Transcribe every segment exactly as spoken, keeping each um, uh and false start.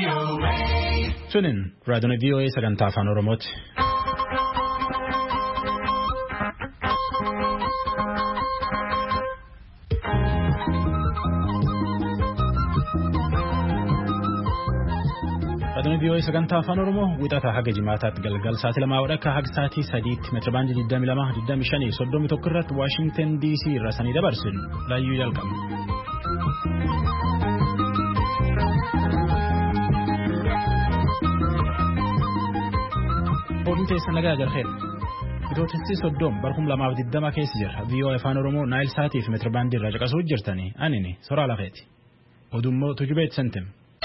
Sunin raadiyoon V O A sagantaa afaan Oromooti. Raadiyoon V O A sagantaa afaan Oromoo wixataa haga jimaataatti galgal sa'aatii lamaa wadhakka haga sa'aatii sadiitti meetira baandii digdamii lama digdamii shanii soddomii tokko irratti Waashingtan D C irraa sanii dabarsin laayyuu jalqaba. Teessa nagaa garheera bitootessi soddom barkum lamaaf digdama keessa jira V O A afaan Oromoo Naayil Saatiif meetira baandii irraa caqasuu jirtanii anini soraa lafeeti odummoo tujubeet sentem.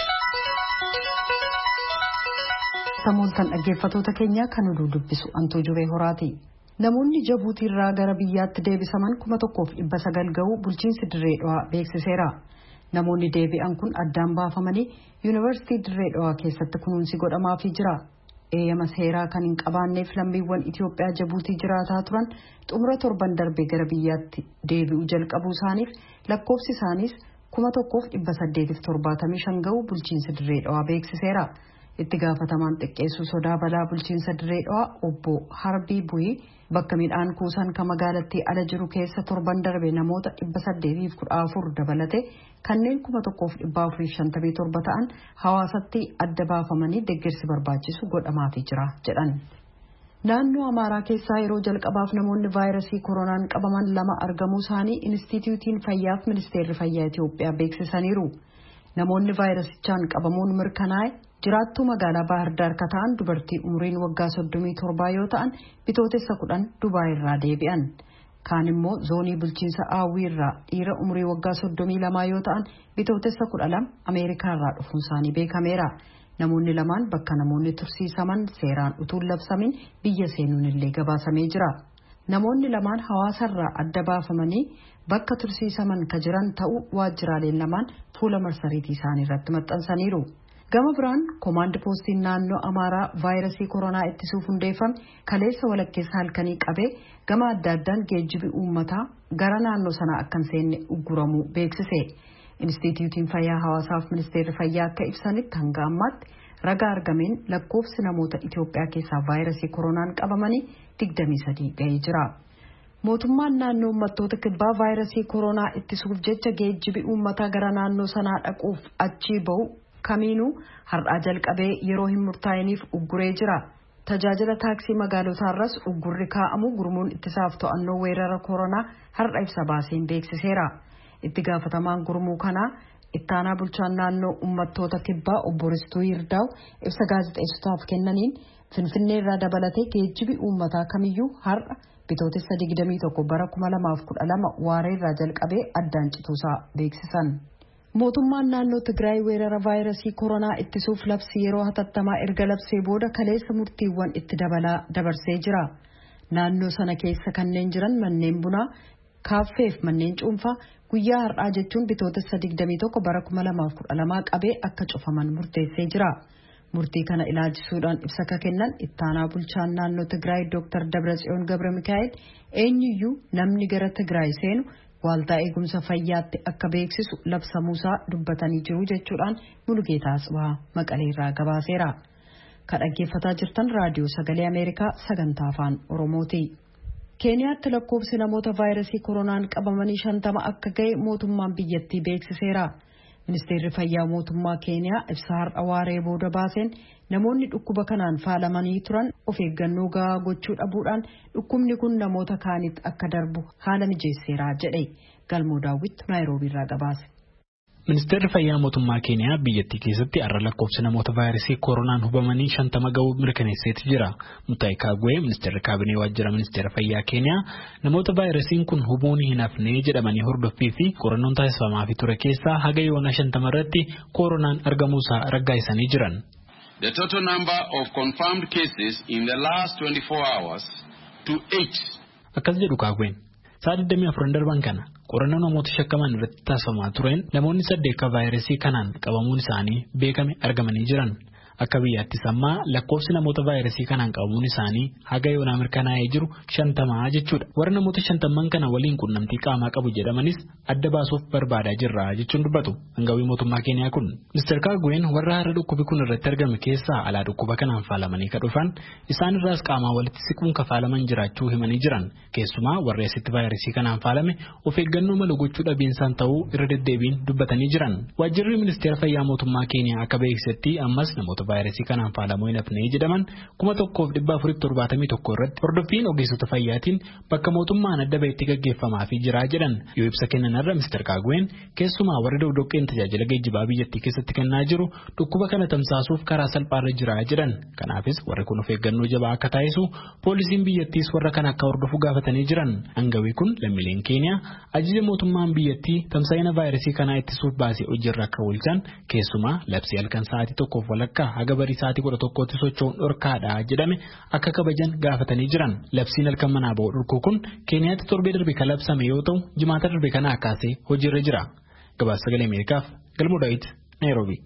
Samooltan dhaggeeffatoota keenya kan oduu dubbisu Antoo Jubee Horaati. Namoonni Jabuutii irraa gara biyyaatti deebisaman kuma tokkoof dhibba sagal ga'uu bulchiinsi Dirree Dhawaa beeksiseera. Namoonni deebi'an kun addaan baafamanii Yuunivarsiitii Dirree Dhawaa keessatti kunuunsi godhamaafii jira. Eeyyama seeraa kan hin qabaanneef lammiiwwan Itoophiyaa Jabuutii jiraataa turan xumura torban darbee gara biyyaatti deebi'uu jalqabuu isaaniif lakkoofsi isaaniis kuma tokkoof dhibba saddeetiif torbaatamii shan ga'uu bulchiinsa Dirree Dhawaa beeksiseera. Itti gaafatamaan xiqqeessuu sodaa balaa bulchiinsa Dirree Dhawaa obbo Harbii Bu'ii bakka midhaan kuusan kan magaalattii ala jiru keessa torban darbe namoota dhibba saddeetiif kudha afur dabalate kanneen kuma tokkoof dhibba afuriif shantamii torba ta'an hawaasatti adda baafamanii deeggarsi barbaachisu godhamaafii jira jedhan. Naannoo Amaaraa keessaa yeroo jalqabaaf namoonni vaayirasii koronaan qabaman lama argamuu isaanii Inistituutiin Fayyaaf Ministeerri Fayyaa Itoophiyaa beeksisaniiru. Namoonni vaayirasichaan qabamuun mirkanaa'e jiraattuu magaalaa Baahir Daar kan ta'an dubartii umriin waggaa soddomii torbaa yoo ta'an bitootessa kudhan Dubaay irraa deebi'an. Kaan immoo zoonii bulchiinsa Aawwii irraa dhiira umrii waggaa soddomii lamaa yoo ta'an bitootessa kudha lama Ameerikaa irraa dhufuun isaanii beekameera. Namoonni lamaan bakka namoonni tursiisaman seeraan utuu labsamin biyya seenuun illee gabaasamee jira. Namoonni lamaan hawaasarraa adda baafamanii bakka tursiisaman ka jiran ta'uu waajjiraaleen lamaan fuula marsariitii isaanii irratti maxxansaniiru. Gama biraan koomaand poostiin naannoo Amaaraa vaayirasii koronaa ittisuuf hundeeffame kaleessa walakkeessa halkanii qabee gama adda addaan geejjibi uummataa gara naannoo sanaa akka hin seenne ugguramuu beeksise. Inistituutiin Fayyaa Hawaasaaf Ministeerri Fayyaa akka ibsanitti hanga ammaatti ragaa argameen lakkoofsi namoota Itoophiyaa keessaa vaayirasii koronaan qabamanii digdamii sadii ga'ee jira. Mootummaan naannoo uummattoota kibbaa vaayirasii koronaa ittisuuf jecha geejjibi uummataa gara naannoo sanaa dhaquuf achii ba'u kamiinuu har'aa jalqabee yeroo hin murtaa'iniif ugguree jira. Tajaajila taaksii magaalotaarras uggurri kaa'amu gurmuun ittisaaf to'annoo weerara koronaa har'a ibsa baaseen beeksiseera. Itti gaafatamaan gurmuu kanaa ittaanaa bulchaan naannoo uummattoota kibbaa obbo Ristuu Yirdaa'u ibsa gaazexeessotaaf kennaniin Finfinnee irraa dabalatee geejjibi uummataa kamiyyuu har'a bitootessa digdamii tokko bara kuma lamaaf kudha lama waaree irraa jalqabee addaan cituusaa beeksisan. Mootummaan naannoo Tigraay weerara vaayirasii koronaa ittisuuf labsii yeroo hatattamaa erga labsee booda kaleessa murtiiwwan itti dabalaa dabarsee jira. Naannoo sana keessa kanneen jiran manneen bunaa, kaaffeef manneen cuunfaa guyyaa har'aa jechuun bitootessa digdamii tokko bara kuma lamaaf kudha lamaa qabee akka cufaman murteessee jira. Murtii kana ilaalchisuudhaan ibsa ka kennan ittaanaa bulchaan naannoo Tigraay Dooktar Dabratsiyoon Gabra Mikaa'el eenyuyyuu namni gara Tigraay seenu waaltaa eegumsa fayyaatti akka beeksisu labsamuusaa dubbatanii jiru jechuudhaan Mulugeetaa Asbaa Maqalee irraa gabaaseera. Kan dhaggeeffataa jirtan raadiyoo sagalee Ameerikaa sagantaa afaan Oromooti. Keeniyaatti lakkoofsi namoota vaayirasii koronaan qabamanii shantama akka ga'e mootummaan biyyattii beeksiseera. Ministeerri Fayyaa mootummaa Keeniyaa ibsa har'a waaree booda baaseen namoonni dhukkuba kanaan faalamanii turan of eeggannoo gahaa gochuu dhabuudhaan dhukkubni kun namoota kaanitti akka darbu haala mijeesseera jedhe. Galmoo Daawwit Naayiroobii irraa gabaase. Ministeerri Fayyaa mootummaa Keeniyaa biyyattii keessatti har'a lakkoofsi namoota vaayirasii koronaan hubamanii shantama ga'uu mirkaneesseeti jira. Mutaayi Kagwee ministeerri kaabinee waajjira ministeera Fayyaa Keeniyaa namoota vaayirasiin kun hubuun hin hafne jedhamanii hordoffii fi qorannoon taasifamaafii ture keessaa haga yoona shantama irratti koronaan argamuusaa raggaasisanii jiran. The total number of confirmed cases in the last twenty-four hours to eight. Akkas jedhu Kagween. Sa'a digdamii afur darban kana qorannoo namoota shakkaman irratti taasifamaa tureen namoonni saddeet ka vaayirasii kanaan qabamuun isaanii beekame argamanii jiran. Akka biyyaattis amma lakkoofsi namoota vaayirasii kanaan qabamuun isaanii haga yoonaa mirkanaa'ee jiru shantamaa jechuudha. Warra namoota shantamman kana waliin qunnamtii qaamaa qabu jedhamanis adda baasuuf barbaadaa jirra jechuun dubbatu hangawii mootummaa Keeniyaa kun. Mister Kagween warra har'a dhukkubi kun irratti argame keessaa alaa dhukkuba kanaan faalamanii ka dhufan isaan irraas qaamaa walitti siquun ka faalaman jiraachuu himanii jiran. Keessumaa warra asitti vaayirasii kanaan faalame of eeggannoo malu gochuu dhabiinsaan ta'uu irra deddeebiin dubbatanii jiran. Waajjirri ministeera fayyaa mootummaa Keeniyaa akka beeksisetti ammas namoota vaayirasii kanaan faalamuu hin hafne jedhaman kuma tokkoof dhibba afuriif torbaatamii tokko irratti hordoffiin ogeessota fayyaatiin bakka mootummaan adda bahetti gaggeeffamaa fi jiraa jedhan. Yoo ibsa kennan irra Mister Kagween keessumaa warri doqdoqqeen tajaajila geejjibaa biyyattii keessatti kennaa jiru dhukkuba kana tamsaasuuf karaa salphaarra jiraa jedhan. Kanaafis warri kun of eeggannoo jabaa akka taasisu poolisiin biyyattiis warra kana akka hordofu gaafatanii jiran. Hangawii kun lammiileen Keeniyaa ajaja mootummaan biyyattii tamsaa'ina vaayirasii kanaa ittisuuf baasee hojiirra akka oolchan keessumaa labsii halkan sa'aatii tokkoof walakkaa haga barii sa'aatii kudha tokkootti socho'uun dhorkaadha jedhame akka kabajan gaafatanii jiran. Labsiin halkan manaa ba'uu dhorkuu kun Keeniyaatti torbee darbe kan labsame yoo ta'u jimaata darbe kanaa kaasee hojiirra jira. Gabaasa sagalee Ameerikaaf Galmuu Daawit Naayiroobii.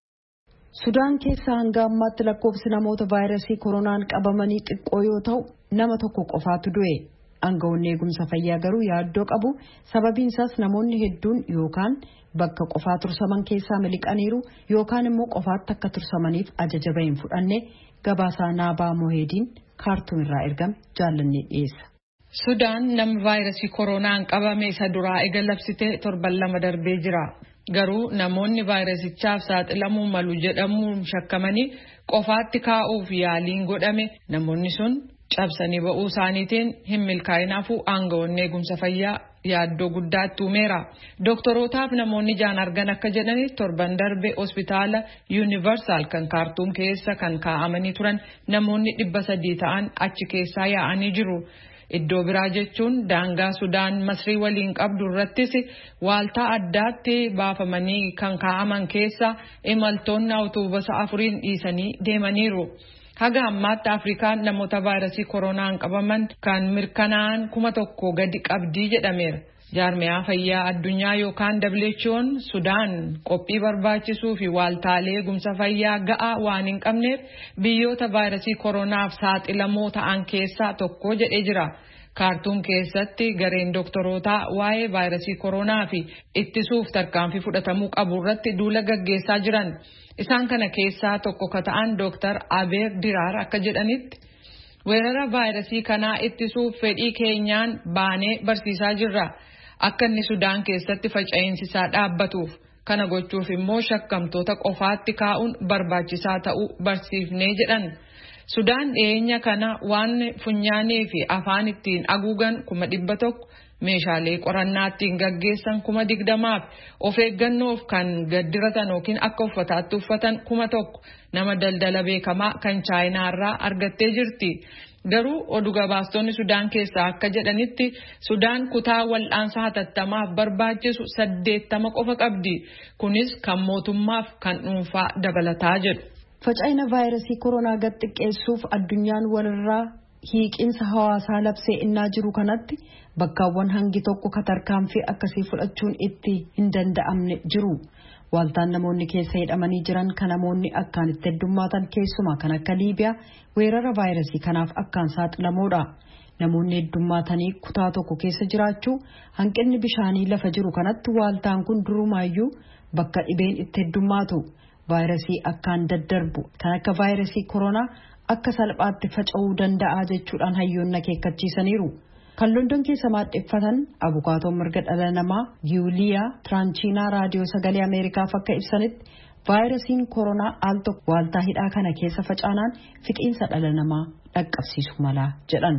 Sudaan keessaa hanga ammaatti lakkoofsi namoota vaayirasii koronaan qabamanii xiqqoo yoo ta'u nama tokko qofaatu du'e. Aangawoonni eegumsa fayyaa garuu yaaddoo qabu. Sababiin isaas namoonni hedduun yookaan bakka qofaa tursaman keessaa miliqaniiru yookaan immoo qofaatti akka tursamaniif ajaja bahin fudhanne. Gabaasaa Naabaa Moheediin kaartuum irraa ergame jaallannee dhiyeessa. Sudaan nama vaayirasii koronaan qabame isa duraa ega labsitee torban lama darbee jira. Garuu namoonni vaayirasichaaf saaxilamuu malu jedhamuun shakkamanii qofaatti kaa'uuf yaaliin godhame namoonni sun cabsanii ba'uu isaaniitiin hin milkaa'inaafuu aangawoonni eegumsa fayyaa yaaddoo guddaatti uumeera. Dooktorootaaf namoonni jaan argan akka jedhanitti torban darbe hospitaala yuunivarsaal kan kaartuum keessa kan kaa'amanii turan namoonni dhibba sadii ta'an achi keessaa yaa'anii jiru. Iddoo biraa jechuun daangaa Sudaan Masrii waliin qabdu irrattis waaltaa addaatti baafamanii kan kaa'aman keessa imaltoonni awutoobisa afuriin dhiisanii deemaniiru. Haga ammaatti Afrikaan namoota vaayirasii koronaan qabaman kan mirkanaa'an kuma tokko gadi qabdii jedhameera. Jaarmiyaa fayyaa addunyaa yookaan W H O'n Sudaan qophii barbaachisuu fi waaltaalee eegumsa fayyaa ga'aa waan hin qabneef biyyoota vaayirasii koronaaf saaxilamoo ta'an keessaa tokko jedhee jira. Kaartuum keessatti gareen dooktorootaa waa'ee vaayirasii koronaa fi ittisuuf tarkaanfii fudhatamuu qabu irratti duula gaggeessaa jiran. Isaan kana keessaa tokko ka ta'an Dooktar Abeer Diraar akka jedhanitti weerara vaayirasii kanaa ittisuuf fedhii keenyaan baanee barsiisaa jirra. Akka inni Sudaan keessatti faca'insisaa dhaabbatuuf kana gochuuf immoo shakkamtoota qofaatti kaa'uun barbaachisaa ta'uu barsiifnee jedhan. Sudaan dhiyeenya kana waan funyaanii fi afaan ittiin haguugan kuma dhibba tokko meeshaalee qorannaa ittiin gaggeessan kuma digdamaaf of eeggannoof kan gaddiratan yookiin akka uffataatti uffatan kuma tokko nama daldala beekamaa kan Chaayinaa irraa argattee jirti. Garuu oduu gabaastonni Sudaan keessaa akka jedhanitti Sudaan kutaa wal'aansa hatattamaaf barbaachisu saddeettama qofa qabdi. Kunis kan mootummaaf kan dhuunfaa dabalataa jedhu. Faca'ina vaayirasii koronaa gad xiqqeessuuf addunyaan walirraa hiiqinsa hawaasaa labsee innaa jiru kanatti bakkaawwan hangi tokko tarkaanfii akkasii fudhachuun itti hin danda'amne jiru. Waaltaan namoonni keessa hidhamanii jiran kan namoonni akkaan itti heddummaatan keessumaa kan akka Liibiyaa weerara vaayirasii kanaaf akkaan saaxilamoodha. Namoonni heddummaatanii kutaa tokko keessa jiraachuu hanqinni bishaanii lafa jiru kanatti waaltaan kun durumaayyuu bakka dhibeen itti heddummaatu. Vaayirasii akkaan daddarbu kan akka vaayirasii koronaa akka salphaatti faca'uu danda'a jechuudhaan hayyoonni akeekkachiisaniiru. Kan London keessa maadheffatan abukaatoon mirga dhala namaa Giuliyaa Tiraanchiinaa raadiyoo sagalee Ameerikaaf akka ibsanitti vaayirasiin koronaa al tokko waaltaa hidhaa kana keessa facaanaan fixiinsa dhala namaa dhaqqabsiisu mala jedhan.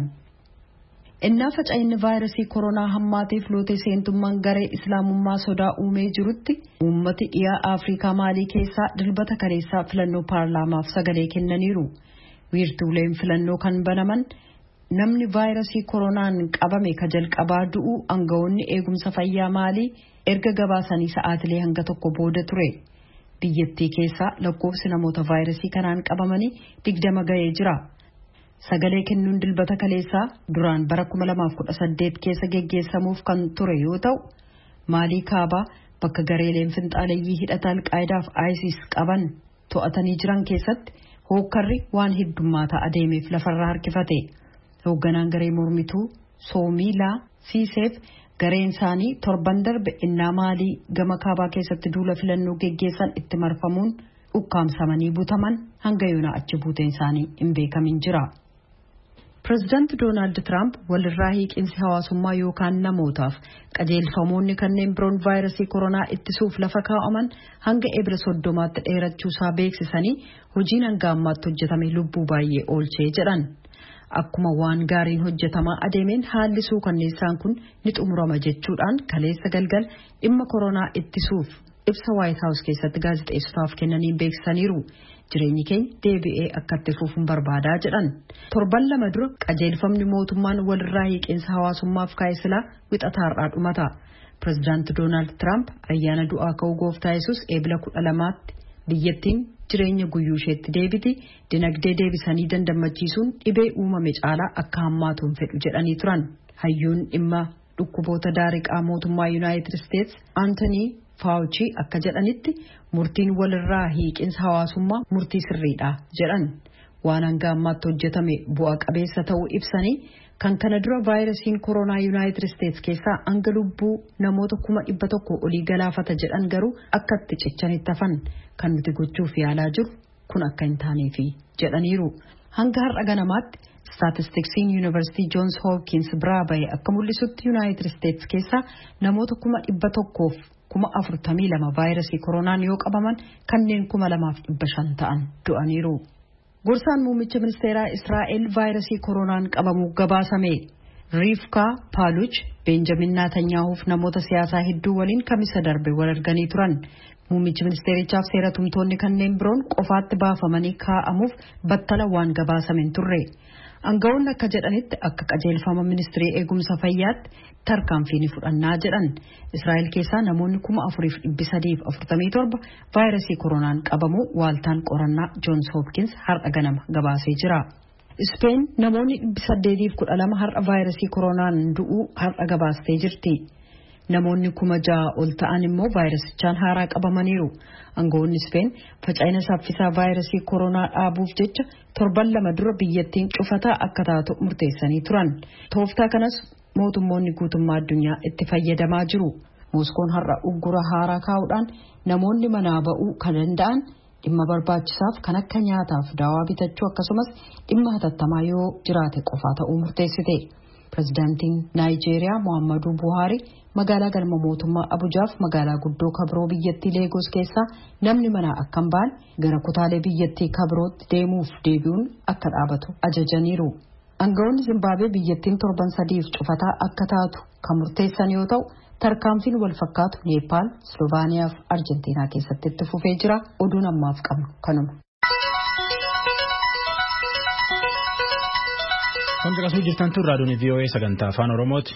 Innaa faca'inni vaayirasii koronaa hammaatiif lootee seentummaan garee islaamummaa sodaa uumee jirutti uummati dhiyaa Afrikaa Maalii keessaa dilbata kaleessaa filannoo paarlaamaaf sagalee kennaniiru. Wiirtuuleen filannoo kan banaman namni vaayirasii koronaan qabame ka jalqabaa du'u aangawoonni eegumsa fayyaa Maalii erga gabaasanii sa'aatilee hanga tokko booda ture. Biyyattii keessaa lakkoofsi namoota vaayirasii kanaan qabamanii digdama ga'ee jira. Sagalee kennuun dilbata kaleessaa duraan bara kuma lamaaf kudha saddeet keessa geggeessamuuf kan ture yoo ta'u Maalii kaabaa bakka gareeleen finxaaleeyyii hidhata alqaayidaaf ISIS qaban to'atanii jiran keessatti hookkarri waan heddummaataa adeemeef lafarraa harkifate. Hoogganaan garee mormituu Soomilaa Siiseef gareen isaanii torban darbe innaa maalii gama kaabaa keessatti duula filannoo geggeessan itti marfamuun ukkaamsamanii butaman hanga yoonaa achi buuteen isaanii hin beekamin jira. Pireezidaanti Doonaald Tiraamp walirraa hiiqinsi hawaasummaa yookaan namootaaf qajeelfamoonni kanneen biroon vaayirasii koronaa ittisuuf lafa kaa'aman hanga Eebila soddomaatti dheerachuusaa beeksisanii hojiin hanga ammaatti hojjetame lubbuu baay'ee oolchee jedhan. Akkuma waan gaariin hojjetamaa adeemeen haalli suukanneessaan kun ni xumurama jechuudhaan kaleessa galgal dhimma koronaa ittisuuf ibsa White House keessatti gaazexeessotaaf kennaniin beeksisaniiru. Jireenyi keenya deebi'ee akka itti fufuun barbaadaa jedhan. Torban lama dura qajeelfamni mootummaan walirraa hiiqinsa hawaasummaaf kaa'e silaa wixataarraa dhumata. Pireezidaanti Doonaald Tiraamp ayyaana du'aa ka'uu gooftaa Yesuus Eebila kudha lamaatti biyyattiin jireenya guyyuu isheetti deebiti, dinagdee deebisanii dandamachiisuun dhibee uumame caalaa akka hammaatuun fedhu jedhanii turan. Hayyuun dhimma dhukkuboota daariqaa mootummaa Yuunaayitid Isteets Antonii Faawuchii akka jedhanitti murtiin walirraa hiiqinsa hawaasummaa murtii sirriidha jedhan. Waan hanga ammaatti hojjetame bu'a qabeessa ta'uu ibsanii kan kana dura vaayirasiin koronaa Yuunaayitid Isteets keessaa hanga lubbuu namoota kuma dhibba tokko olii galaafata jedhan garuu akka itti cichanitti hafan kan nuti gochuuf yaalaa jiru kun akka hin taaneefi jedhaniiru. Hanga har'a ganamaatti Staatistiksiin Yuunivarsiitii Joons Hopkins biraa bahe akka mul'isutti Yuunaayitid Isteets keessaa namoota kuma dhibba tokkoof kuma afurtamii lama vaayirasii koronaan yoo qabaman kanneen kuma lamaaf dhibba shan ta'an du'aniiru. Gorsaan muummicha ministeeraa Israa'el vaayirasii koronaan qabamuu gabaasame. Riifkaa Paaluch Beenjamin Naatanyaahuuf namoota siyaasaa hedduu waliin kamisa darbe wal arganii turan. Muummichi ministeerichaaf seera tumtoonni kanneen biroon qofaatti baafamanii kaa'amuuf battala waan gabaasamen turre. Aangawoonni akka jedhanitti akka qajeelfama ministirii eegumsa fayyaatti tarkaanfii ni fudhannaa jedhan. Israa'el keessaa namoonni kuma afuriif dhibbi sadiif afurtamii torba vaayirasii koronaan qabamuu waaltaan qorannaa Joons Hopkins har'a ganama gabaasee jira. Ispeen namoonni dhibbi saddeetiif kudha lama har'a vaayirasii koronaan du'uu har'a gabaastee jirti. Namoonni kuma ja'a ol ta'an immoo vaayirasichaan haaraa qabamaniiru. Aangawoonni Ispeen faca'ina saffisaa vaayirasii koronaa dhaabuuf jecha torban lama dura biyyattiin cufataa akka taatu murteessanii turan. Tooftaa kanas mootummoonni guutummaa addunyaa itti fayyadamaa jiru. Mooskoon har'a uggura haaraa kaa'uudhaan namoonni manaa ba'uu kan danda'an dhimma barbaachisaaf kan akka nyaataaf daawaa bitachuu akkasumas dhimma hatattamaa yoo jiraate qofaa ta'uu murteessite. Pireezidaantiin Naayijeeriyaa Muhammadu Buhaari magaalaa galma mootummaa Abujaaf magaalaa guddoo kabiroo biyyattii Leegos keessaa namni manaa akka hin baane gara kutaalee biyyattii kabirootti deemuuf deebi'uun akka dhaabatu ajajaniiru. Aangawoonni Zimbaabuwee biyyattiin torban sadiif cufataa akka taatu kan murteessan yoo ta'u tarkaanfiin wal fakkaatu Neepaal, Slovaaniyaa fi Arjentiinaa keessatti itti fufee jira. Oduun ammaaf qabnu kanuma. Kan biqiltuu jirtan tun raadiyoon V O A sagantaa afaan Oromooti.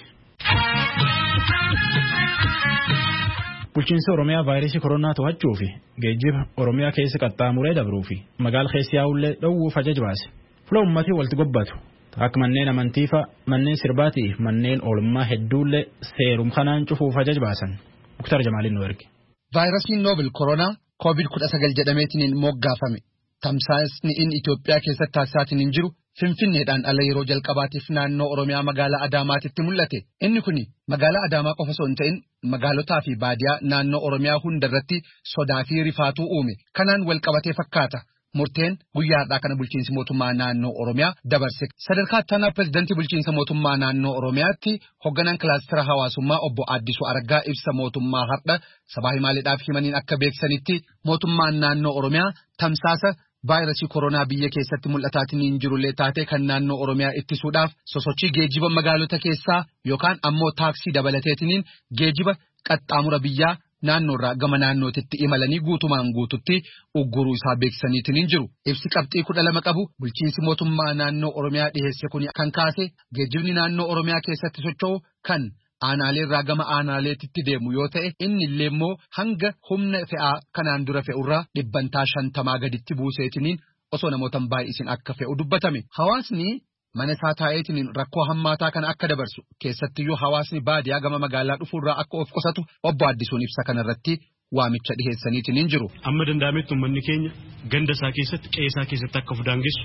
Bulchiinsa Oromiyaa vaayirasii koronaa to'achuu fi geejjiba Oromiyaa keessa qaxxaamuree dabruu fi magaala keessa yaa'ullee dhowwuuf ajaja baase. Fuula uummatii walitti gobbatu akka manneen amantiifa manneen sirbaatii fi manneen oolmaa hedduullee seerum kanaan cufuuf ajaja baasan. Muktar Jamaaliin nu erge. Vaayirasiin noobel koronaa koovid kudha sagal jedhameetiin moggaafame. Tamsaasni inni Itoophiyaa keessatti taasisaatiin hin jiru Finfinneedhaan ala yeroo jalqabaatiif naannoo Oromiyaa magaalaa Adaamaatti mul'ate. Inni kuni magaalaa Adaamaa qofa osoo hin ta'in magaalotaa fi baadiyaa naannoo Oromiyaa hundarratti sodaa fi rifaatuu uume. Kanaan wal qabatee fakkaata. Murteen guyyaadhaa kana bulchiinsi mootummaa naannoo Oromiyaa dabarse. Sadarkaa ittaanaa pireezidantii bulchiinsa mootummaa naannoo Oromiyaatti hoogganaan kilaastera hawaasummaa obbo Addisuu Araggaa ibsa mootummaa har'a sabaa himaaleedhaaf himaniin akka beeksanitti mootummaan naannoo Oromiyaa tamsaasa vaayirasii koronaa biyya keessatti mul'ataatiin hin jirullee taate kan naannoo Oromiyaa ittisuudhaaf sosochii geejjiba magaalota keessaa yookaan ammoo taaksii dabalateetiin geejjiba qaxxaamura biyyaa naannoorraa gama naannootitti imalanii guutumaan guututti ugguruu isaa beeksisaniitiin hin jiru. Ibsi qabxii kudha lama qabu bulchiinsi mootummaa naannoo Oromiyaa dhiheesse kun kan kaase geejjibni naannoo Oromiyaa keessatti socho'u kan aanaleerraa gama aanaleetitti deemu yoo ta'e inni illee immoo hanga humna fe'aa kanaan dura fe'urraa dhibbantaa shantamaa gaditti buuseetiniin osoo namoota baay'isin akka fe'u dubbatame. Hawaasni mana isaa taa'eetiin rakkoo hammaataa kana akka dabarsu keessattiyyuu hawaasni baadiyaa gama magaalaa dhufuurraa akka of qusatu obbo Addisuun ibsa kanarratti waamicha dhiheessaniitiin hin jiru. Amma danda'ametti uummanni keenya ganda isaa keessatti qe'ee isaa keessatti akka fudaangessu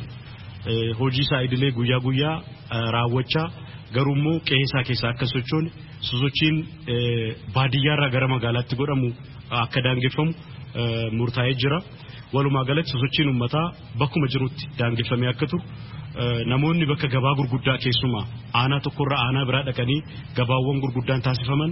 hojii isaa idilee guyyaa guyyaa raawwachaa garuu immoo qe'ee isaa keessaa akka sochoone sosochiin baadiyyaarraa gara magaalaatti godhamu akka daangeffamu murtaa'ee jira. Walumaa galatti sosochiin uummataa bakkuma jirutti daangeffamee akka turu namoonni bakka gabaa gurguddaa keessumaa aanaa tokkorraa aanaa biraa dhaqanii gabaawwan gurguddaan taasifaman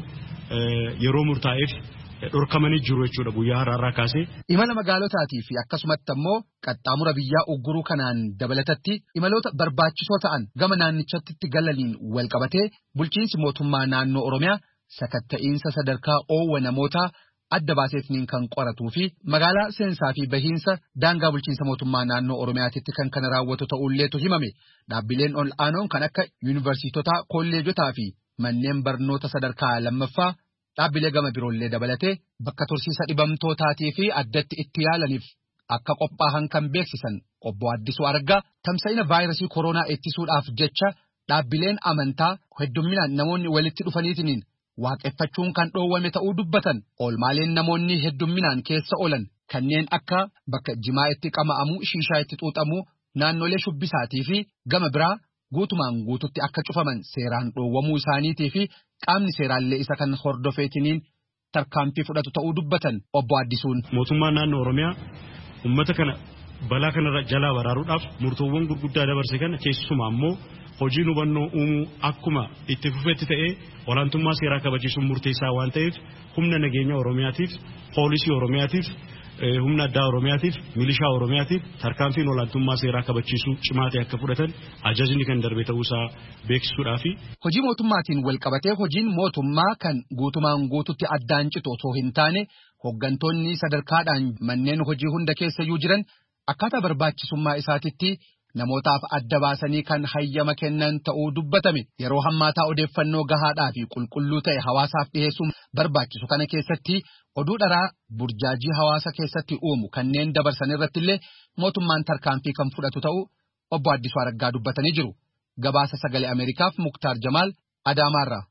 yeroo murtaa'eef dhorkamanii jiru jechuudha guyyaa har'aarraa kaasee. Imala magaalotaatii fi akkasumatti ammoo qaxxaamura biyyaa ugguruu kanaan dabalatatti imaloota barbaachisoo ta'an gama naannichatti galaniin wal qabatee bulchiinsi mootummaa naannoo Oromiyaa sakatta'iinsa sadarkaa oowwa namootaa adda baaseetiniin kan qoratuu fi magaalaa seensaa fi bahiinsa daangaa bulchiinsa mootummaa naannoo Oromiyaatitti kan kana raawwatu ta'ulleetu himame. Dhaabbileen ol aanoon kan akka yuunivarsiitotaa, kolleejotaa fi manneen barnoota sadarkaa lammaffaa dhaabbilee gama biroollee dabalatee bakka tursiisa dhibamtootaatii fi addatti itti yaalaniif akka qophaa'an kan beeksisan obbo Addisuu Argaa tamsa'ina vaayirasii koronaa ittisuudhaaf jecha dhaabbileen amantaa heddumminaan namoonni walitti dhufaniitiin waaqeffachuun kan dhoowwame ta'uu dubbatan. Oolmaaleen namoonni heddumminaan keessa oolan kanneen akka bakka jimaa itti qama'amuu, shiishaa itti xuuxamuu, naannolee shubbisaatii fi gama biraa guutumaan guututti akka cufaman seeraan dhoowwamuu isaaniitii fi qaamni seeraallee isa kan hordofeetiniin tarkaanfii fudhatu ta'uu dubbatan obbo Addisuun. Mootummaan naannoo Oromiyaa uummata kana balaa kanarra jalaa baraaruudhaaf murtoowwan gurguddaa dabarse kana keessumaa ammoo hojiin hubannoo uumuu akkuma itti fufetti ta'ee olaantummaa seeraa kabachiisuun murteessaa waan ta'eef humna nageenya Oromiyaatiif, poolisii Oromiyaatiif, humna addaa Oromiyaatiif, milishaa Oromiyaatiif tarkaanfiin olaantummaa seeraa kabachiisuu cimaa ta'e akka fudhatan ajajni kan darbe ta'uusaa beeksisuudhaafi. Hojii mootummaatiin wal qabatee hojiin mootummaa kan guutumaan guututti addaan citu osoo hin taane hooggantoonni sadarkaadhaan manneen hojii hunda keessayyuu jiran akkaataa barbaachisummaa isaatitti namootaaf adda baasanii kan hayyama kennan ta'uu dubbatame. Yeroo hammaataa odeeffannoo gahaadhaa fi qulqulluu ta'e hawaasaaf dhiyeessuun barbaachisu kana keessatti oduu dharaa burjaajii hawaasa keessatti uumu kanneen dabarsan irrattillee mootummaan tarkaanfii kan fudhatu ta'uu obbo Addisuu Araggaa dubbatanii jiru. Gabaasa sagalee Ameerikaaf Muktaar Jamaal Adaamaarraa.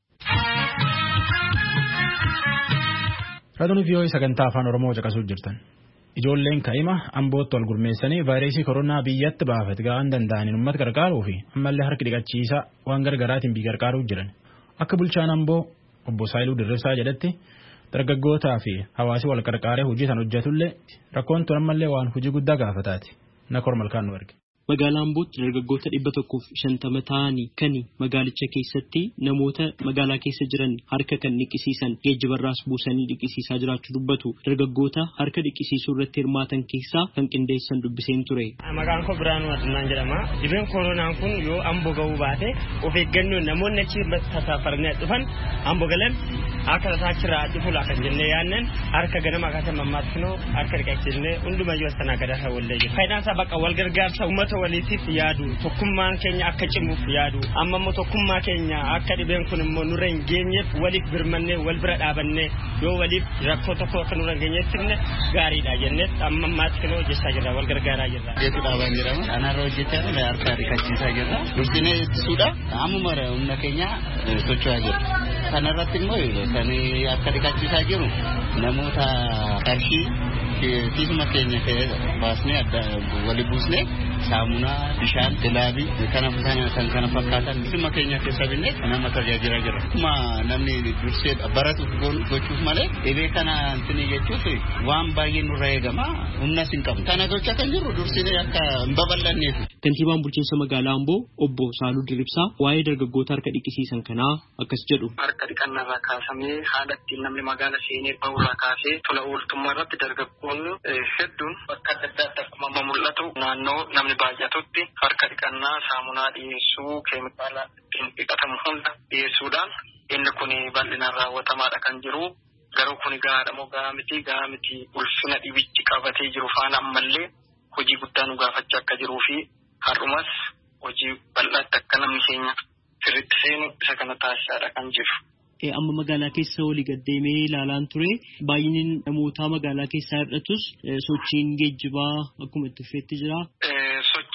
Raadiyoo V O A sagantaa afaan Oromoo caqasuu jirtan. Ijoolleen kaa'ima ambootti wal gurmeessanii vaayirasii koronaa biyyatti baafate ga'aan danda'aniin uummata gargaaruu fi ammallee harki dhiqachiisaa waan gargaraatiin biyya gargaaruu jiran. Akka bulchaan amboo obbo Saayiluu Dirrisaa jedhetti dargaggootaa fi hawaasi wal gargaaree hojii san hojjetullee rakkoon tun ammallee waan hojii guddaa gaafataati. Nakor malkaan nu erge. Magaalaa Ambootti dargaggoota dhibba tokkoof shantama ta'anii kan magaalicha keessatti namoota magaalaa keessa jiran harka kan dhiqisiisan geejjibarraas buusanii dhiqisiisaa jiraachuu dubbatu. Dargaggoota harka dhiqisiisuu irratti hirmaatan keessaa kan qindeessan dubbiseen ture. Maqaan koo Biraanuu Addunaan jedhama. Dhibeen koronaan kun yoo Amboo ga'uu baate of eeggannoo namoonni achi tasaafaranii dhufan Amboo galan akka tasaachirraa dhufu laa kan jennee yaannan harka ganama akkasa mammaatsinoo harka dhiqachiisnee hundumayyuu sanaa gadaa wallee jiru. Faayidaan isaa bakka wal gargaarsa uummata waliitiif yaadu tokkummaan keenya akka cimuuf yaadu amma immoo tokkummaa keenya akka dhibeen kun immoo nurra hin geenyeef waliif birmannee wal bira dhaabannee yoo waliif rakkoo tokko akka nurra hin geenyeessifne gaariidha jennee amma ammaatti kan hojjechaa jirra wal gargaaraa jirra. Geetu dhaabaan jedhama. Kanarra hojjechaa jirra harka dhiqachiisaa jirra. Dursinee ittisuudha. Ammuma humna keenya socho'aa jirra. Kanarratti immoo kan akka dhiqachiisaa jiru namoota qarshii kiisuma keenya baasnee adda wali buusnee saamunaa, bishaan, dilaabii kana kan kana fakkaatan kiisuma keenya keessa binnee nama tajaajilaa jirra. Akkuma namni dursee baratu gochuuf malee dhibee kana antini jechuuf waan baay'ee nurra eegama humna sin qabu. Kana gochaa kan jirru dursinee akka hin babal'anneef. Kantiibaan bulchiinsa magaalaa Amboo obbo Saaluu Dirribsaa waa'ee dargaggoota harka dhiqisiisan kanaa akkas jedhu. Harka dhiqannarraa kaasamee haala ittiin namni magaala seenee bahurraa kaasee tola ooltummaa irratti dargaggoonni hedduun bakka adda addaatti akkuma mul'atu naannoo namni baay'atutti harka dhiqannaa saamunaa dhiyeessuu keemikaala ittiin dhiqatamu hunda dhiyeessuudhaan inni kun bal'inaan raawwatamaadha kan jiru. Garuu kun gahaadha moo gahaa miti gahaa miti ulfina dhibichi qabatee jiru faana ammallee hojii guddaa nu gaafachaa akka jiruu fi har'umas hojii bal'aatti akka namni keenya sirriitti seenu isa kana taasisaadha kan jiru. Amma magaalaa keessa walii gaddeemee ilaalaan ture baay'inni namoota magaalaa keessaa hir'atus sochiin geejjibaa akkuma itti fufeetti jira. Sochiin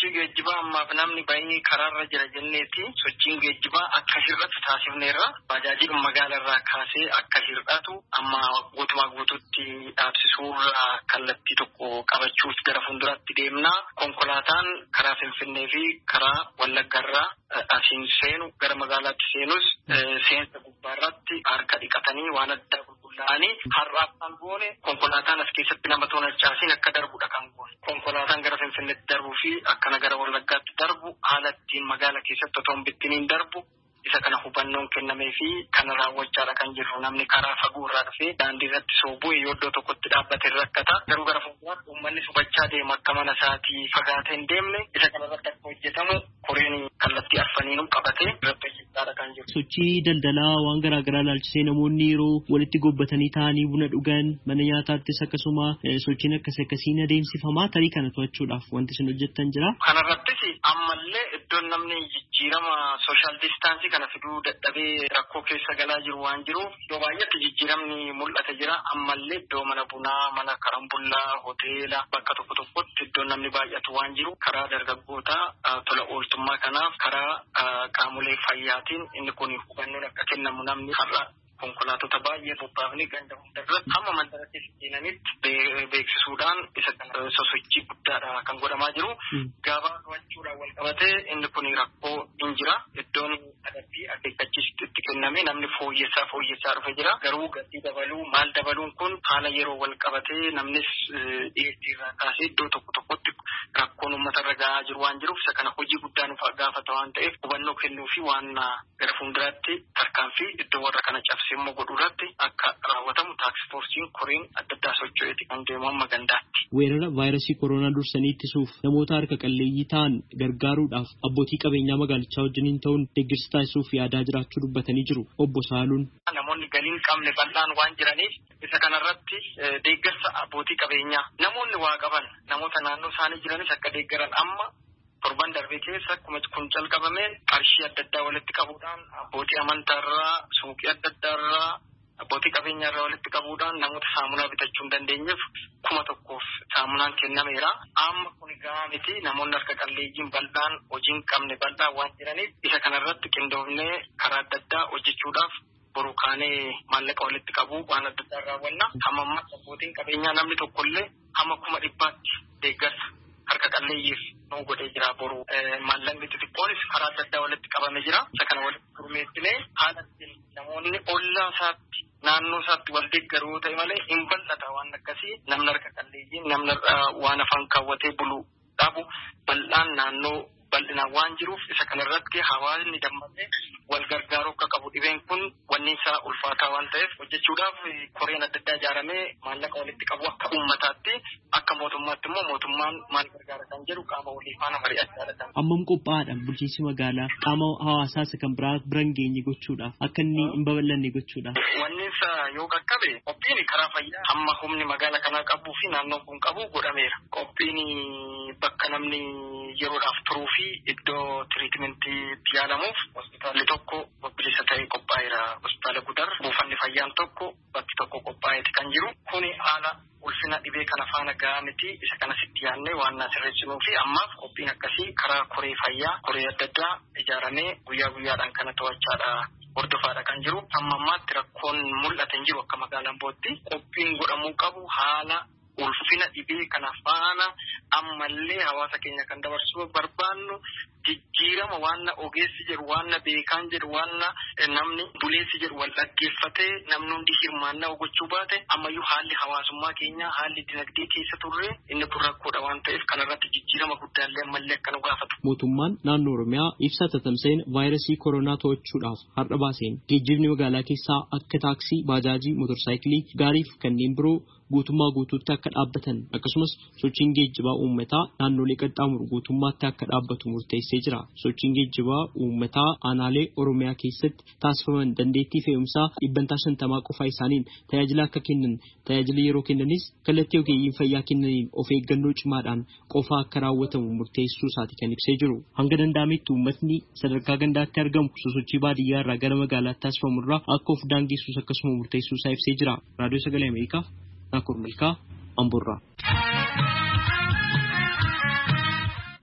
sochii geejjibaa ammaaf namni baay'ee karaarra jira jenneeti sochiin geejjibaa akka hir'atu taasifneerra baajaajiin magaalarraa kaasee akka hir'atu amma guutumaa guututti dhaabsisuurra kallattii tokko qabachuuf gara fuulduraatti deemnaa konkolaataan karaa Finfinnee fi karaa Wallaggarraa asiin seenu gara magaalaatti seenus seensa gubbaarratti harka dhiqatanii waan addaa qulqullaa'anii har'aaf kan goone konkolaataan as keessatti nama toonachaasin akka darbudha kan goone konkolaataan gara Finfinneetti darbuu fi akkana gara Wallaggaatti darbu haala ittiin magaala keessatti otoo hin bittiniin darbu isa kana hubannoon kennamee fi kana raawwachaadha kan jirru namni karaa fagoo irraa dhufee daandii irratti soobuu yoo iddoo tokkotti dhaabbatee rakkata garuu gara fuulduraatti uummanni subachaa deema akka mana isaatii fagaatee hin deemne isa kana irratti akka hojjetamu koreen kallattii arfaniinuu qabatee irratti hojjetaadha kan jiru. Sochii daldalaa waan garaa garaa ilaalchisee namoonni yeroo walitti gobbatanii taa'anii buna dhugan mana nyaataattis akkasuma sochiin akkas akkasiin adeemsifamaa tarii kana to'achuudhaaf wanti isin hojjettan jira. Kanarrattis ammallee iddoon namni jijjiirama sooshaal diistaansii kana fiduu dadhabee rakkoo keessa galaa jiru waan jiruuf iddoo baay'eetti jijjiiramni mul'ata jira ammallee iddoo mana bunaa mana karambullaa hoteela bakka tokko tokkotti iddoo namni baay'atu waan jiru karaa dargaggootaa tola ooltummaa kanaaf karaa qaamolee fayyaatiin inni kun hubannoon akka kennamu namni har'a konkolaatota baay'ee bobbaafnee ganda hundarratti hamma mandaratti seenanitti beeksisuudhaan isa kana sosochii guddaadha kan godhamaa jiru gabaa to'achuudhaan wal qabatee inni kun rakkoo hin jira iddoon adabbii akeekkachiisutti itti kenname namni fooyyessaa fooyyessaa dhufe jira garuu gatii dabaluu maal dabaluun kun haala yeroo wal qabatee namnis dhiyeessii irraa kaasee iddoo tokko tokkotti rakkoon uummatarra gahaa jiru waan jiruuf isa kana hojii guddaa nuuf gaafata waan ta'eef hubannoo kennuu fi waan gara fuulduraatti tarkaanfii iddoo warra kana cabsee immoo godhuurratti akka raawwatamu taaksfoorsiin koreen adda addaa socho'eeti kan deemu amma gandaatti. Weerara vaayirasii koronaa dursanii ittisuuf namoota harka qalleeyyii ta'an gargaaruudhaaf abbootii qabeenyaa magaalichaa wajjiniin ta'uun deeggarsa taasisuuf yaadaa jiraachuu dubbatanii jiru. Obbo Saaluun. Namoonni galiin qabne bal'aan waan jiraniif isa kanarratti deeggarsa abbootii qabeenyaa namoonni waa qaban namoota naannoo isaanii jiranis akka deeggaran amma torban darbee keessa akkuma kun calqabame qarshii adda addaa walitti qabuudhaan abbootii amantaarraa suuqii adda addaarraa abbootii qabeenyaarraa walitti qabuudhaan namoota saamunaa bitachuu hin dandeenyeef kuma tokkoof saamunaan kennameera. Amma kun gahaa miti namoonni harka qalleeyyiin bal'aan hojii hin qabne bal'aan waan jiraniif isa kanarratti qindoofnee karaa adda addaa hojjechuudhaaf boruu kaanee maallaqa walitti qabu waan adda addaa raawwanna. Hamma ammas abbootiin qabeenyaa namni tokkollee hamma kuma dhibbaatti deeggarsa harka qalleeyyiif nu godhee jira boru maallaqni xixiqqoonis karaa adda addaa walitti qabame jira isa kana walitti gurmeessinee haala namoonni ollaa isaatti naannoo isaatti wal deeggaruu ta'e malee hin bal'ata waan akkasii namni harka qalleeyyiin namni waan afaan kaawwatee bulu dhabu bal'aan naannoo bal'inaan waan jiruuf isa kanarratti hawaasni dammaqee wal gargaaruu akka qabu dhibeen kun wanni isaa ulfaataa waan ta'eef hojjechuudhaaf koreen adda addaa ijaaramee maallaqa walitti qabu akka uummataatti akka mootummaatti immoo mootummaan maal gargaara kan jedhu qaama walii faana mari'achaadha. Ammam qophaa'aadha bulchiinsi magaalaa qaama hawaasaa isa kan biraa biran geenye gochuudhaaf akka inni hin babal'anne gochuudhaaf. Wanni isaa yoo qaqqabe qophiin karaa fayyaa hamma humni magaala kanaa qabuu fi naannoon kun qabu godhameera. Qophiin bakka namni yeroodhaaf turuu fi iddoo tiriitimentii yaalamuuf hospitaalli tokko bilisa ta'ee qophaa'eera. Hospitaala Gudar buufanni fayyaan tokko bakki tokko qophaa'eeti kan jiru. Kuni haala ulfina dhibee kana faana gahaa miti isa kana sitti yaadnee waan sirreessinuu fi ammaaf qophiin akkasii karaa koree fayyaa koree adda addaa ijaaramee guyyaa guyyaadhaan kana to'achaadha. Hordofaadha kan jiru amma ammaatti rakkoon mul'ate hin jiru akka magaalaan bootti qophiin godhamuu qabu haala ulfina dhibee kana faana ammallee hawaasa keenya kan dabarsuu barbaannu jijjiirama waan ogeessi jedhu waan beekaan jedhu waan namni buleessi jedhu wal dhaggeeffatee namni hundi hirmaannaa gochuu baate ammayyuu haalli hawaasummaa keenya haalli dinagdee keessa turre inni kun rakkoodha waan ta'eef kanarratti jijjiirama guddaallee ammallee akka nu gaafatu. Mootummaan naannoo Oromiyaa ibsa tatamseen vaayirasii koronaa to'achuudhaaf har'a baaseen geejjibni magaalaa keessaa akka taaksii, baajaajii, mootorsaayikilii, gaariif kanneen biroo guutummaa guutuutti akka dhaabbatan akkasumas sochiin geejjibaa uummataa naannolee qaxxaamuru guutummaatti akka dhaabbatu murteessee jira. Sochiin geejjibaa uummataa aanaalee Oromiyaa keessatti taasifaman dandeettii fe'umsaa dhibbantaa shantamaa qofaa isaaniin tajaajila akka kennan tajaajila yeroo kennanis kallattii ogeeyyiin fayyaa kennaniin of eeggannoo cimaadhaan qofaa akka raawwatamu murteessuu isaati kan ibsee jiru. Hanga danda'ametti uummatni sadarkaa gandaatti argamu sosochii baadiyyaa irraa gara magaalaatti taasifamu irraa akka of daangessuus akkasuma murteessuu isaa ibsee jira. Raadiyoo Sagalee Ameerikaa Nakurmilka Amburra.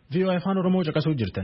V O A afaan Oromoo caqasuu jirtan.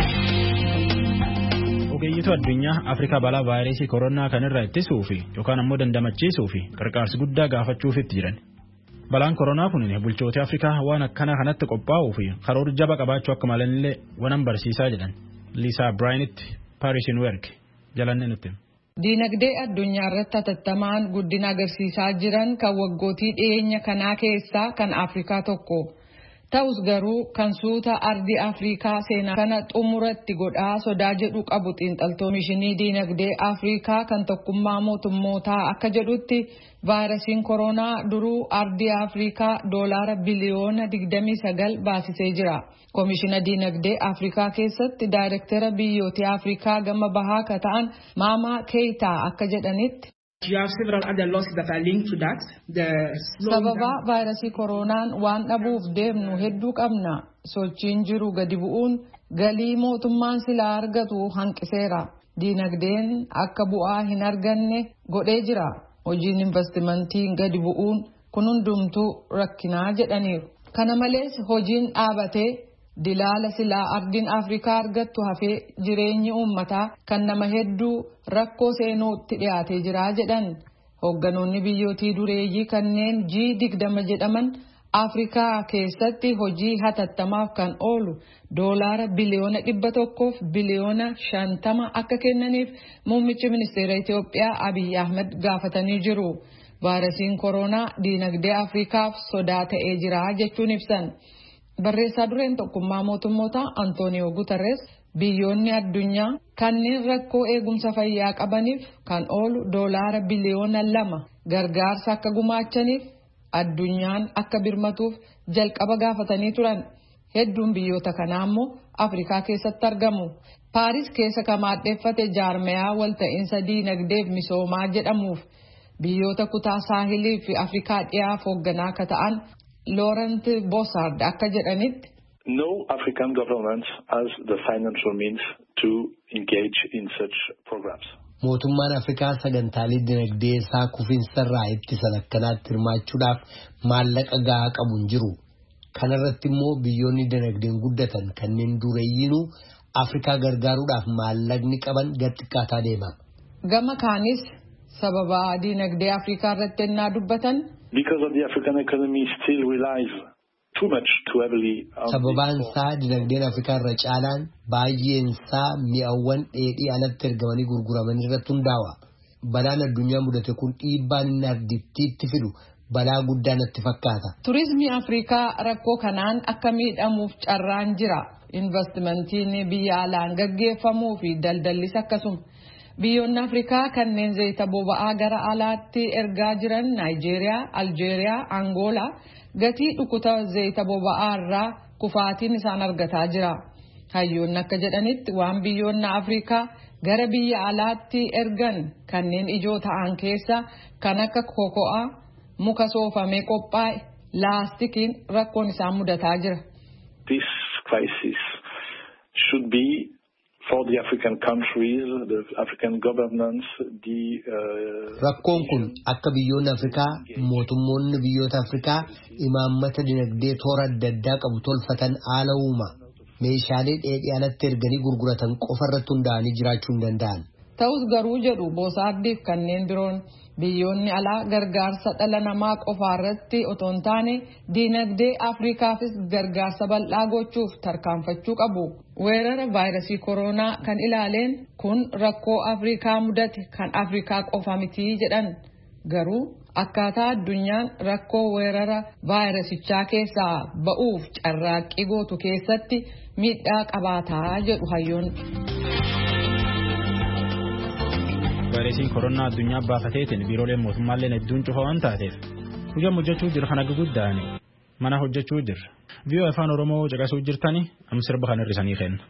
Ogeeyyitu addunyaa Afrikaa balaa vaayirasii koronaa kanarraa ittisuu fi yookaan ammoo dandamachiisuu fi gargaarsa guddaa gaafachuufitti jiran. Balaan koronaa kun bulchoota Afrikaa waan akkana kanatti qophaa'uu fi karoora jaba qabaachuu akka malanillee waan barsiisaa jedhan. Liisaa Biraayinitti Paarisin Werk jalanne nutti. Diinagdee addunyaa irratti hatattamaan guddina agarsiisaa jiran kan waggootii dhiyeenya kanaa keessaa kan Afrikaa tokko. Ta'us garuu kan suuta ardii Afrikaa seenaa kana xumuratti godhaa sodaa jedhu qabu xiinxaltoonni mishinii diinagdee Afrikaa kan tokkummaa mootummootaa akka jedhutti vaayirasiin koronaa duruu ardii Afrikaa doolaara biliyoona digdamii sagal baasisee jira. Komishina diinagdee Afrikaa keessatti daayirektara biyyoota Afrikaa gama bahaa ka ta'an Mama Keita akka jedhanitti. You have several other losses that are linked to that. The sababa vaayirasii koronaan waan dhabuuf deemnu hedduu qabna. Sochiin jiru gadi bu'uun galii mootummaan silaa argatu hanqiseera. Diinagdeen akka bu'aa hin arganne godhee jira. Hojiin investimentiin gadi bu'uun kun hundumtuu rakkinaa jedhaniiru. Kana malees hojiin dhaabatee dilaala silaa ardiin Afrikaa argattu hafee jireenyi uummataa kan nama hedduu rakkoo seenuutti dhiyaatee jira jedhan. Hoogganoonni biyyootii dureeyyii kanneen G digdama jedhaman Afrikaa keessatti hojii hatattamaaf kan oolu doolaara biliyoona dhibba tokkoof biliyoona shantama akka kennaniif muummichi ministeera Itoophiyaa Abiy Ahmed gaafatanii jiru. Vaayirasiin koronaa diinagdee Afrikaaf sodaa ta'ee jira jechuun ibsan. Barreessaa dureen tokkummaa mootummoota Antooniyoo Guterres biyyoonni addunyaa kanneen rakkoo eegumsa fayyaa qabaniif kan oolu doolaara biliyoona lama gargaarsa akka gumaachaniif addunyaan akka birmatuuf jalqaba gaafatanii turan. Hedduun biyyoota kanaa immoo Afrikaa keessatti argamu. Paaris keessa kan maadheeffate jaarmayaa walta'iinsa diinagdeef misoomaa jedhamuuf biyyoota kutaa saahilii fi Afrikaa dhiyaaf hoogganaa akka ta'an Laurent Bossard akka jedhanitti. No African government has the financial means to engage in such programs. Mootummaan Afrikaa sagantaalee dinagdee isaa kufiinsarraa ittisan akkanaatti hirmaachuudhaaf maallaqa gahaa qabu hin jiru. Kana irratti immoo biyyoonni dinagdeen guddatan kanneen dureeyyiinuu Afrikaa gargaaruudhaaf maallaqni qaban gad xiqqaataa deema. Gama kaanis sababa dinagdee Afrikaa irratti ennaa dubbatan. Because of the African economy still relies too much too heavily on sababaan isaa dinagdeen Afrikaa irra caalaan baay'een isaa mi'awwan dheedhii alatti ergamanii gurguramanii irratti hundaa'a. Balaan addunyaa mudate kun dhiibbaan inni ardittiitti fidu balaa guddaa natti fakkaata. Turizimii Afrikaa rakkoo kanaan akka miidhamuuf carraan jira. Investimentiin biyya alaan gaggeeffamuu fi daldallis akkasuma. Biyyoonni Afrikaa kanneen zayita boba'aa gara alaatti ergaa jiran Naayijeeriyaa, Aljeeriyaa, Angoolaa gatii dhukuta zayita boba'aa irraa kufaatiin isaan argataa jira. Hayyoonni akka jedhanitti waan biyyoonni Afrikaa gara biyya alaatti ergan kanneen ijoo ta'an keessa kan akka koko'aa, muka soofamee qophaa'e, laastikiin rakkoon isaan mudataa jira. This crisis should be for the African countries, the African governments, the rakkoon kun akka biyyoonni Afrikaa mootummoonni biyyoota Afrikaa imaammata dinagdee toora adda addaa qabu tolfatan haala uuma. Meeshaalee dheedhii alatti erganii gurguratan qofa irratti hundaa'anii jiraachuu hin danda'an. Ta'us garuu jedhu Bosaardiif kanneen biroon biyyoonni alaa gargaarsa dhala namaa qofa irratti otoo hin taane diinagdee Afrikaafis gargaarsa bal'aa gochuuf tarkaanfachuu qabu. Weerara vaayirasii koronaa kan ilaaleen kun rakkoo Afrikaa mudate kan Afrikaa qofa miti jedhan. Garuu akkaataa addunyaan rakkoo weerara vaayirasichaa keessaa ba'uuf carraaqqii gootu keessatti miidhaa qabaataa jedhu hayyoon. Vaayirasiin koronaa addunyaa baafateetiin biirooleen mootummaalleen hedduun cufa waan taateef hojii hojjechuu jira kan akka guddaani mana hojjechuu jira. V O A afaan Oromoo caqasuu jirtani amma sirba kan hir'isanii kenna.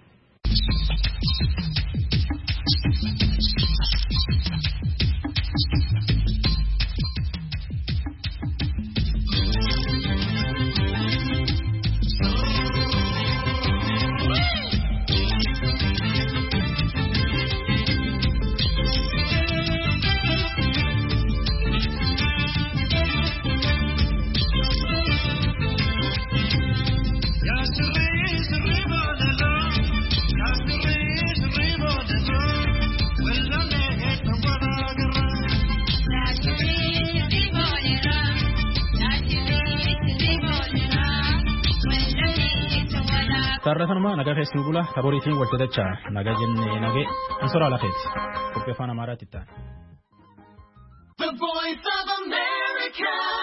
Ya se Taarratanuma nagaa keessi bula taboriitiin wal tadachaa nagaa jennee nagee ansora lafeeti qophii afaan amaaraatti ta'an. The Voice of America.